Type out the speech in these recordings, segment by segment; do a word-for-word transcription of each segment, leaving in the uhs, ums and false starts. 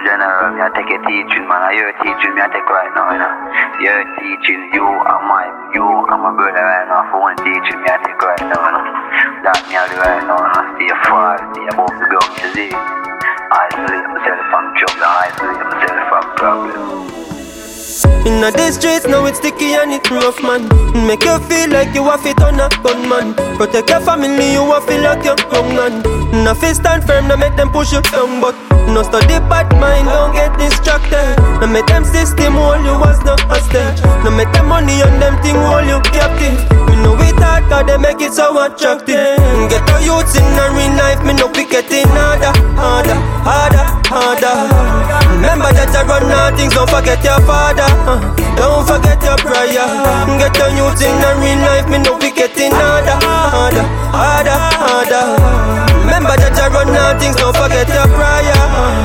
general, me I take a teaching, man. I your teaching me I take right now, you know. Your teaching, you and my, you and my brother right now. For one teaching me I take right now, you know. That me I do right now, you know. Stay far, stay above the ground, you see. Isolate myself from trouble, isolate myself from problems. In the streets now it's sticky and it's rough, man. Make you feel like you have it on a gunman. Protect your family, you have feel like you're young, man. Now fist stand firm, now make them push you down. But no study bad mind, don't get distracted. Now make them system hold you as the hostage. Now make them money and them thing hold you captive. Me know we thought cause they make it so attractive. Get the youths in the real life, me know we getting harder, harder, harder, harder. Remember that I run out things, don't forget your father, uh, don't forget your prayer. Get the youths in the real life, me know we getting harder, harder, harder, harder. Remember that I run out things, don't forget your prayer.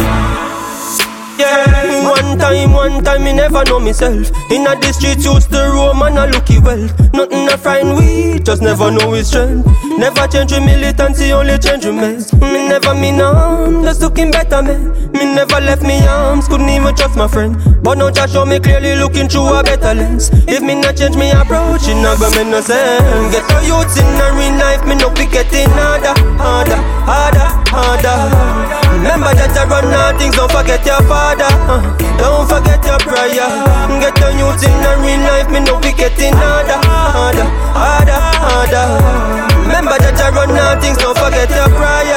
Yeah, one time, one time, me never know myself. In the streets, used to roam and I looky well. Nothing to find we, just never know his strength. Never change with militancy, only change with mess. Me never mean harm, just looking better, man. Me never left me arms, couldn't even trust my friend. But now just show me clearly looking through a better lens. If me not change me approach, it not gonna make no sense. Get the youths in the real life, me know we getting harder, harder, harder, harder. Remember that I run out things, don't forget your father, uh, don't forget your prayer. Get the youths in the real life, me know we getting harder, harder, harder, harder. Remember that I run out things, don't forget your prayer.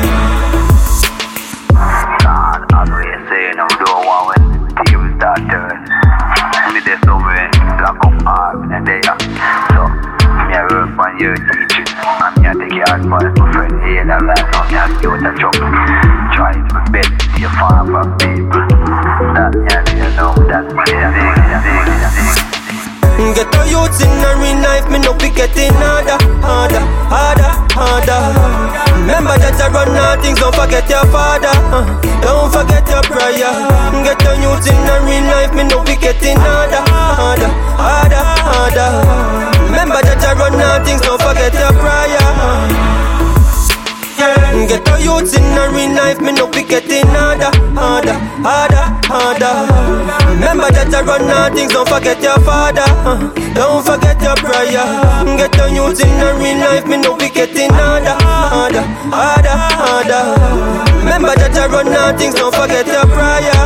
Nah, as we say, no, don't want when people start turning. Me there somewhere, black up hard, and they are. So, me I work on your teaching, and me I take your advice, my friend. Here, that right now, me I give it a chop. Try to be better to your father, people. That, yeah, you know, that's my thing. Get the youths in the real life, me know we getting harder, harder, harder, harder. Remember that I run out things, don't forget your father, uh, don't forget your prayer. Get the youths in the real life, me know we getting harder, harder, harder, harder. Remember that I run out things, don't forget your prayer. Get the youths in the real life, me know we getting harder, harder, harder, harder. Remember that I run out things, don't forget your father, uh, don't forget your prayer. Get the youths in the real life, me know we getting harder, harder, harder, harder. Remember that I run out things, don't forget your prayer.